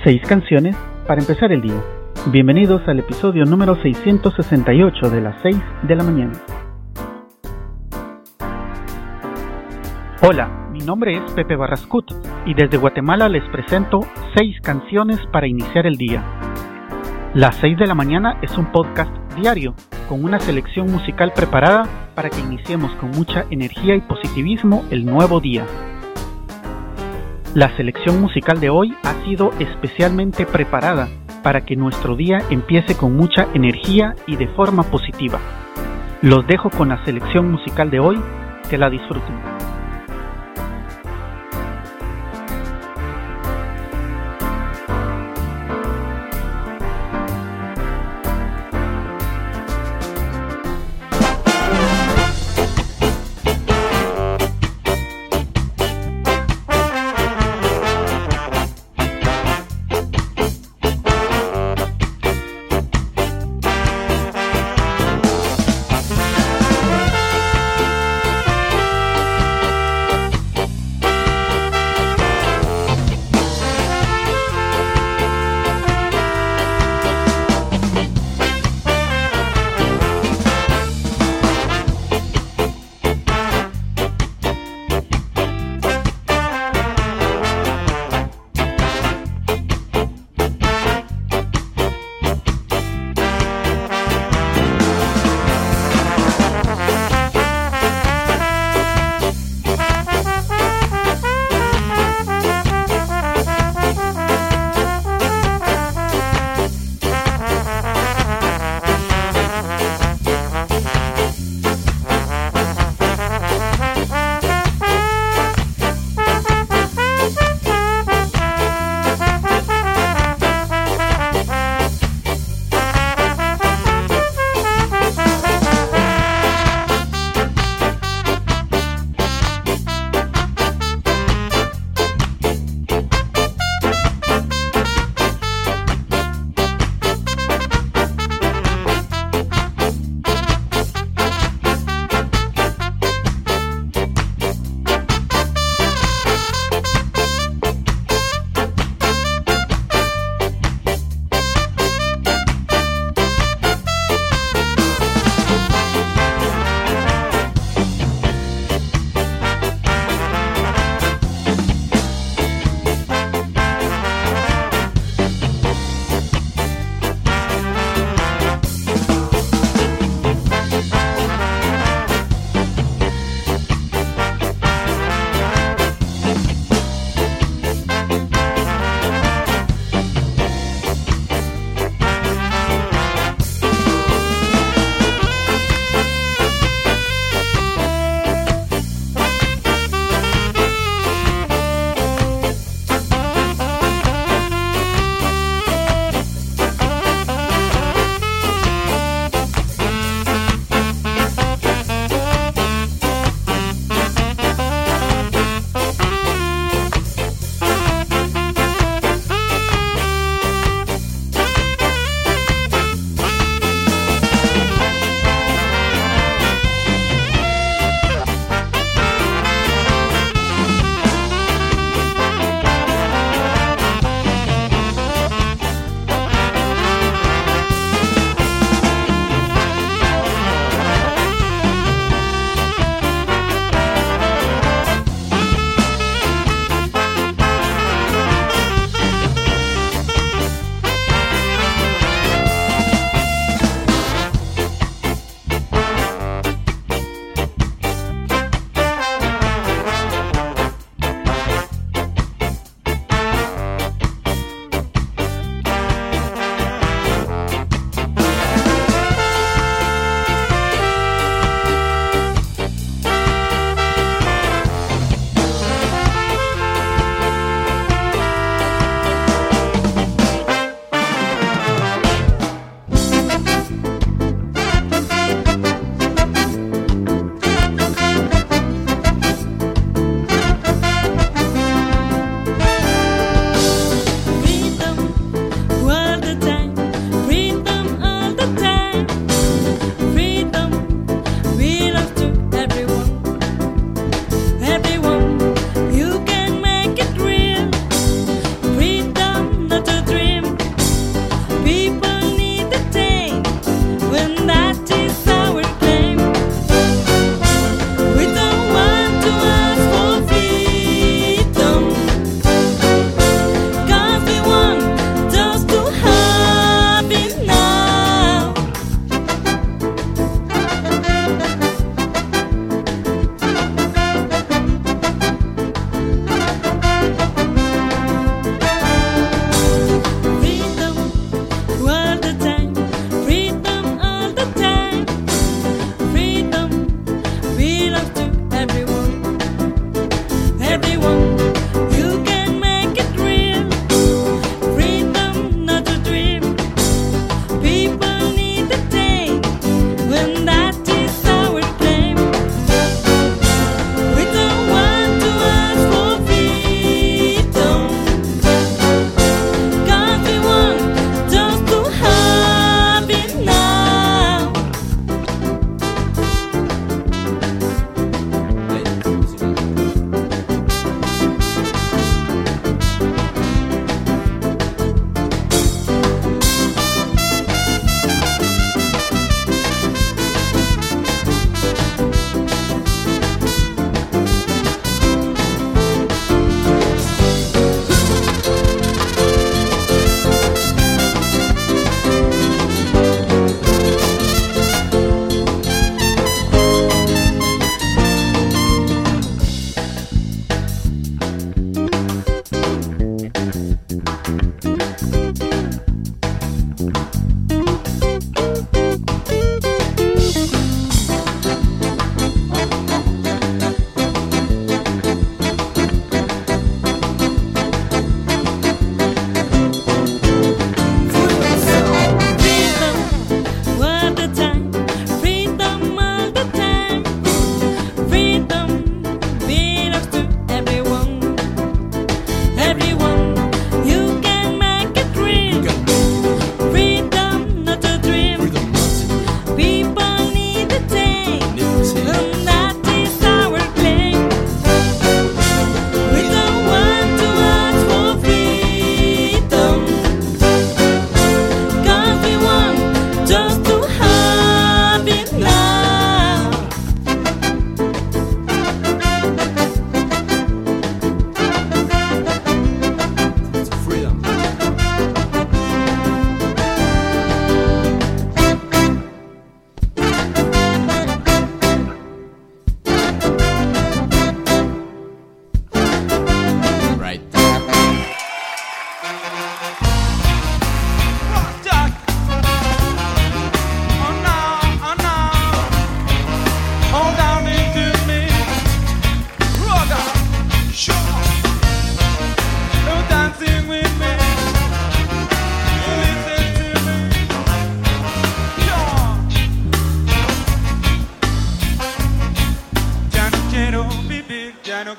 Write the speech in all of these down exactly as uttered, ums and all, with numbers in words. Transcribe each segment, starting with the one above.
Seis canciones para empezar el día. Bienvenidos al episodio número seiscientos sesenta y ocho de las seis de la mañana. Hola, mi nombre es Pepe Barrascut y desde Guatemala les presento seis canciones para iniciar el día. Las seis de la mañana es un podcast diario con una selección musical preparada para que iniciemos con mucha energía y positivismo el nuevo día. La selección musical de hoy ha sido especialmente preparada para que nuestro día empiece con mucha energía y de forma positiva. Los dejo con la selección musical de hoy, que la disfruten.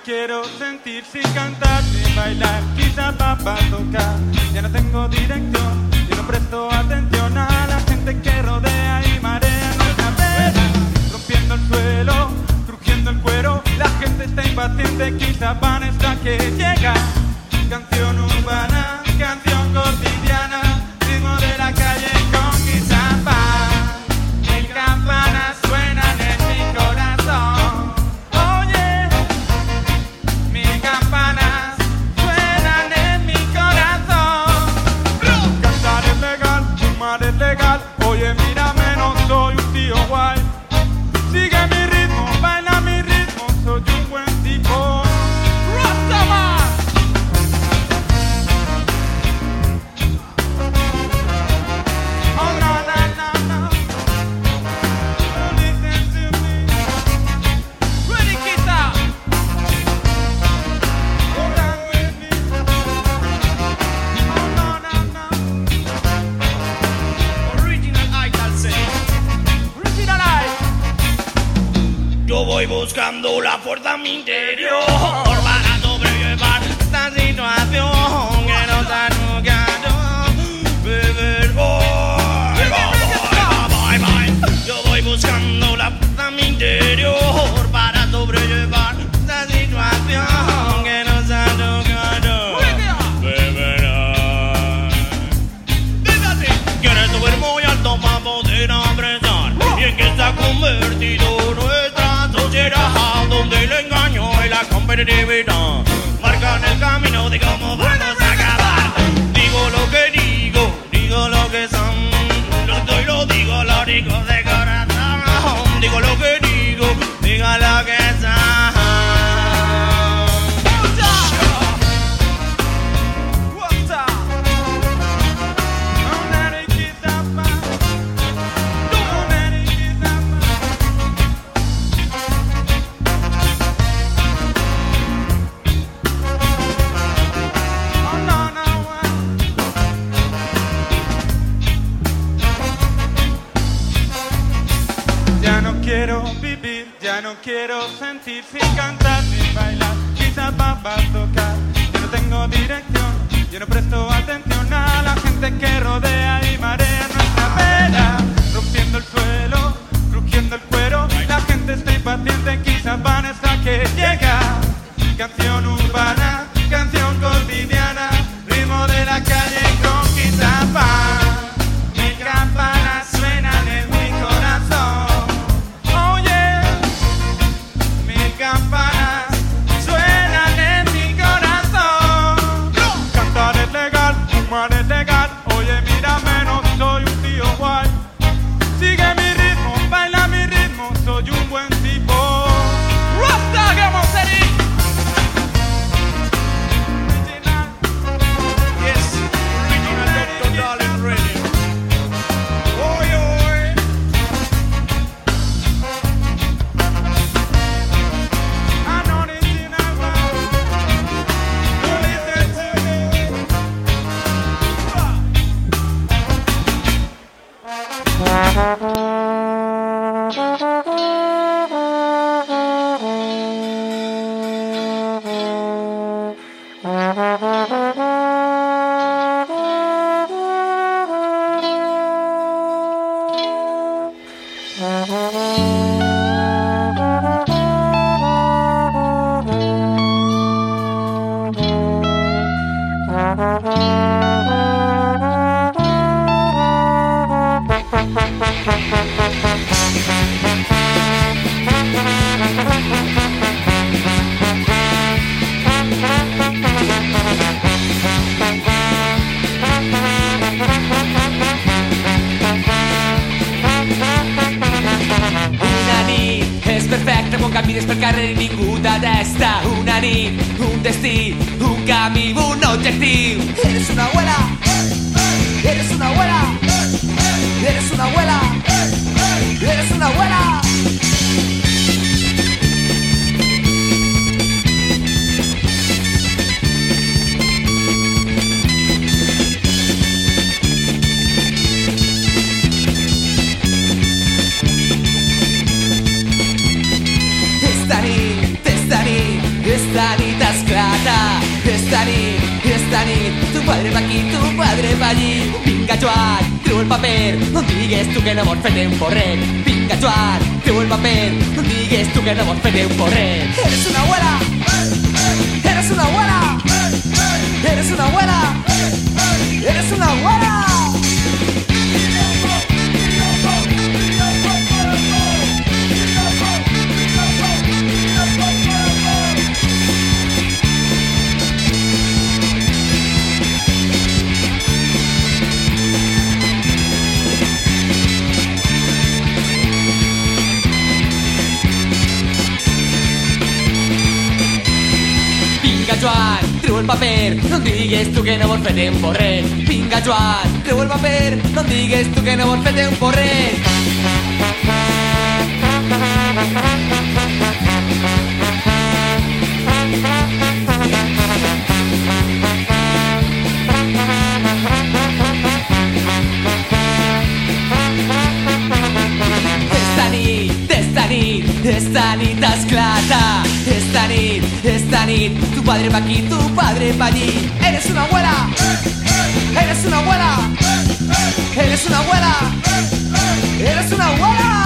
quiero sentir sin cantar, sin bailar, quizá papá tocar. Ya no tengo dirección, yo no presto atención a la gente que rodea y marea nuestra vera. Rompiendo el suelo, crujiendo el cuero, la gente está impaciente, quizá van hasta que llega. Canción urbana, canción cotidiana, ritmo de la calle con quizá paz. Mil campanas suenan en mi corazón. Oye, mil campanas suenan en mi corazón. Cantar es legal, fumar es legal. Oye, mírame, no soy un tío guay. Sigue mi ritmo, baila mi ritmo, soy un buen tipo. ¡Rastaman! Yo voy buscando la fuerza en mi interior para sobrellevar esta situación que nos ha tocado beber. Bye, bye, bye, bye. Yo voy buscando la fuerza en mi interior para sobrellevar esta situación que nos ha tocado beber. Quieres subir muy alto para poder apresar y en que está convertido donde el engaño y la competitividad marcan el camino de cómo vamos a acabar. Digo lo que digo, digo lo que son, lo doy, lo digo, lo digo de corazón. Digo lo que digo, digo lo que son. Quiero vivir, ya no quiero sentir sin cantar ni bailar, quizá papá tocar. Yo no tengo dirección, yo no presto atención a la gente que rodea y marea nuestra vera. Rompiendo el suelo, crujiendo el cuero, la gente está impaciente, quizá van hasta que llega. Canción urbana, canción cotidiana, ritmo de la calle con quizá paz. Mil campanas suenan en mi corazón. Campanas suenan en mi corazón. Cantar es legal, fumar es legal. Oye, mírame, no soy un tío guay. Sigue mi ritmo, baila mi ritmo, soy un buen tipo. Rasta, que vamos a ir. Original. Yes, original Doctor Darling Radio. Oy, oy. Camines per carrer i ningú detesta. Una nit, un destí, un camí, un objectiu. Eres una abuela, eres una abuela, eres una abuela, eres una abuela. Esta esta nit, esta nit, tu padre va aquí, tu padre va allí. Vinga, Joan, treu el paper, no digues tu que no vols fer-te un porret. Vinga, Joan, treu el paper, no digues tu que no vols fer-te un porret. Eres una abuela, eres una abuela, eres una abuela, eres una abuela. Joan, treu el paper, no digues tu que no vols fer-te un porret. Vinga, Joan, treu el paper, no digues tu que no vols fer-te un porret. Esta nit, esta nit, esta nit esclata. Esta nit, esta nit, tu padre va aquí, tu padre va allí. Eres una abuela, eres una abuela, eres una abuela, eres una abuela.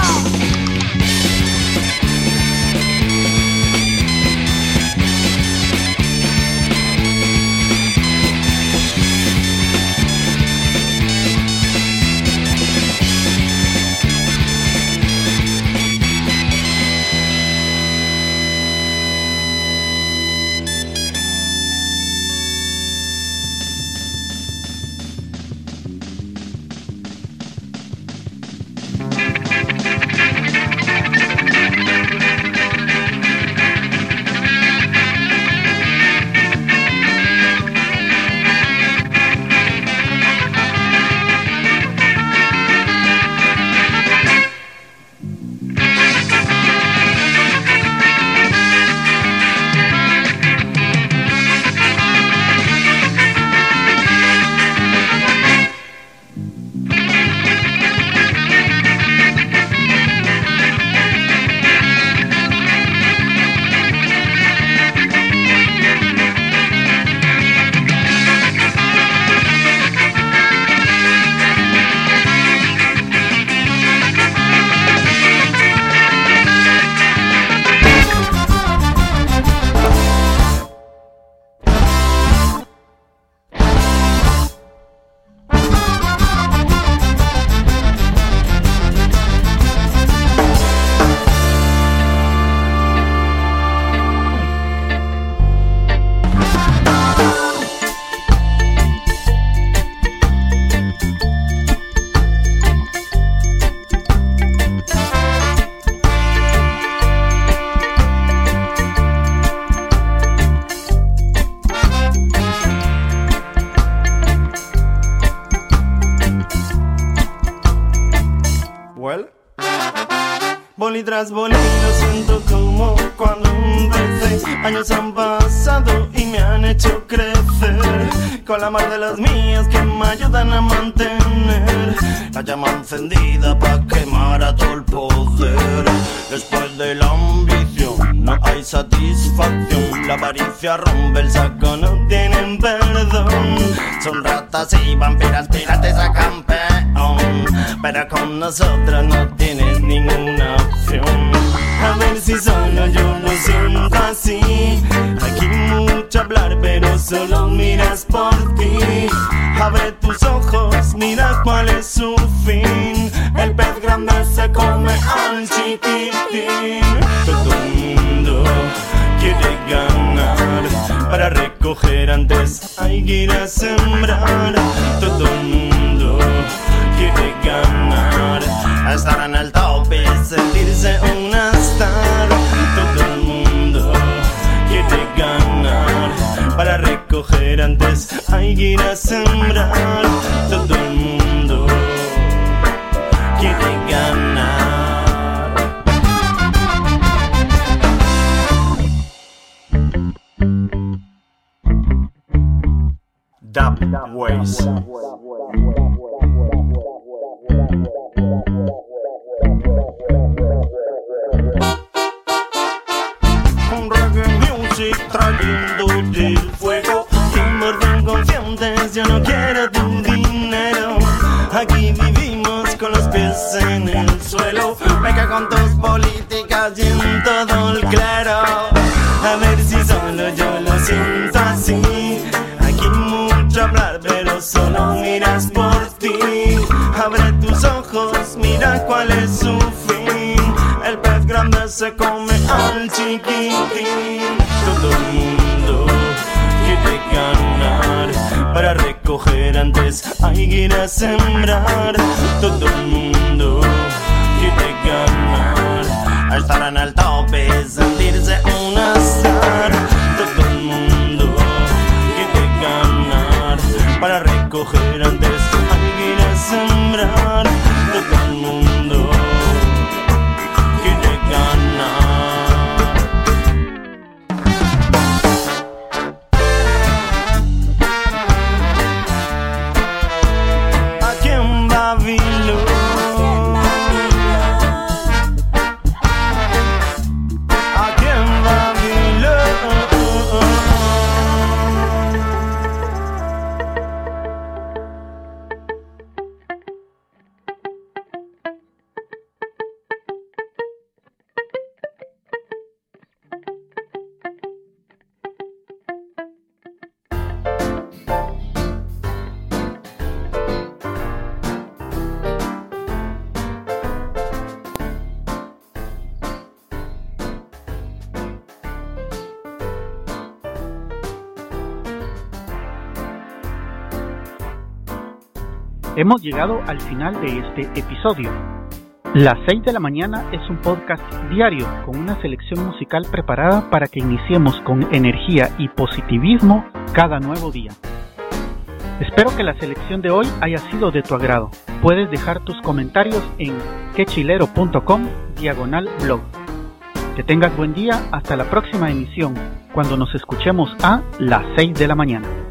Boli tras boli lo siento como cuando empecé. Años han pasado y me han hecho crecer, con la mar de las mías que me ayudan a mantener la llama encendida pa' quemar a todo el poder. Después de la ambición no hay satisfacción, la avaricia rompe el saco, no tienen perdón. Son ratas y vampiras, pirates a campeón, pero con nosotros no tienes ninguna opción. A ver si solo yo lo siento así. Aquí mucho hablar pero solo miras por ti. Abre tus ojos, mira cuál es su fin. El pez grande se come al chiquitín. Todo el mundo quiere ganar, para recoger antes hay que ir a sembrar. Todo el mundo quiere ganar, a estar en el top y sentirse una star. Todo el mundo quiere ganar, para recoger antes hay que ir a sembrar. Todo el mundo quiere ganar. Dub Ways. Con reggae music trayendo del fuego el suelo. Me cago en tus políticas y en todo el clero. A ver si solo yo lo siento así. Aquí mucho hablar, pero solo miras por ti. Abre tus ojos, mira cuál es su fin. El pez grande se come al chiquitín. Todo el mundo quiere ganar, para recoger antes hay que ir a sembrar. Todo el mundo quiere ganar, estar en el tope, sentirse un azar. Todo el mundo quiere ganar, para recoger antes hay que ir a sembrar. Todo el mundo quiere ganar. Aquí en Babilón, aquí en Babilón. Hemos llegado al final de este episodio. Las seis de la mañana es un podcast diario con una selección musical preparada para que iniciemos con energía y positivismo cada nuevo día. Espero que la selección de hoy haya sido de tu agrado. Puedes dejar tus comentarios en quechilero punto com diagonal blog. Que tengas buen día hasta la próxima emisión, cuando nos escuchemos a las seis de la mañana.